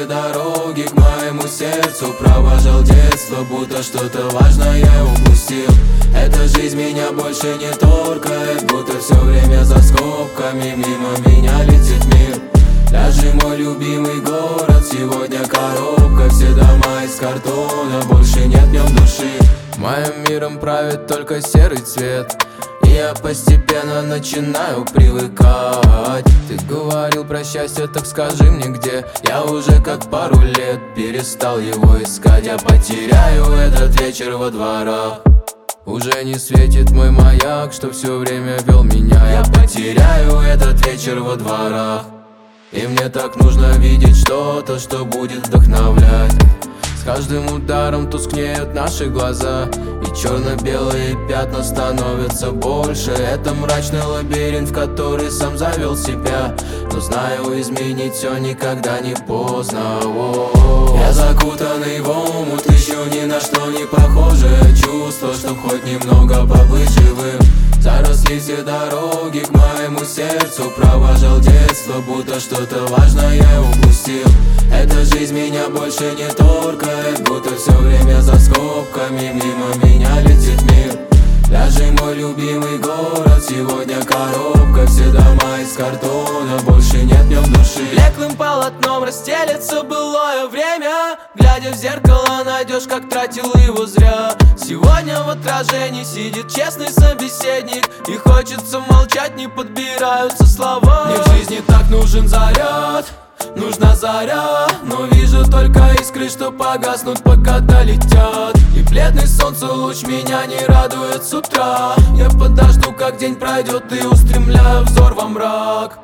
все дороги к моему сердцу. Провожал детство, будто что-то важное упустил. Эта жизнь меня больше не торкает, будто все время за скобками мимо меня летит мир. Даже мой любимый город сегодня коробка, все дома из картона, больше нет в нем души. Моим миром правит только серый цвет, и я постепенно начинаю привыкать. Ты говорил про счастье, так скажи мне где. Я уже как пару лет перестал его искать. Я потеряю этот вечер во дворах. Уже не светит мой маяк, что все время вел меня. Я потеряю этот вечер во дворах. И мне так нужно видеть что-то, что будет вдохновлять. С каждым ударом тускнеют наши глаза, и черно-белые пятна становятся больше. Это мрачный лабиринт, в который сам завел себя. Но знаю, изменить все никогда не поздно. Я закутанный в омут, ищу ни на что не похожее чувство, чтоб хоть немного побыть живым. Заросли все дороги к моему сердцу. Провожал детство, будто что-то важное упустил. Эта жизнь меня больше не торкает, будто все время за скобками мимо меня летит мир. Даже мой любимый город сегодня коробка, все дома из картона, больше нет в нем души. Блеклым полотном расстелится былое время. Глядя в зеркало, найдешь, как тратил его зря. Сегодня в отражении сидит честный собеседник, и хочется молчать, не подбираются слова. Мне в жизни так нужен заряд, нужна заря, но вижу только искры, что погаснут, пока долетят. И бледный солнце луч меня не радует с утра. Я подожду, как день пройдет, и устремляю взор во мрак.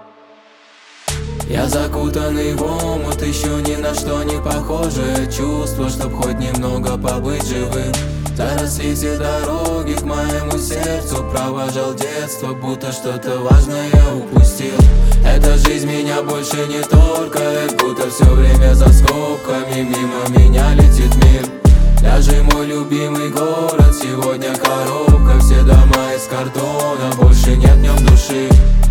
Я закутанный в омут, ищу ни на что не похожее чувство, чтоб хоть немного побыть живым. Заросли все дороги к моему сердцу. Провожал детство, будто что-то важное упустил. Эта жизнь меня больше не торкает, будто все время за скобками мимо меня летит мир. Даже мой любимый город сегодня коробка, все дома из картона, больше нет в нем души.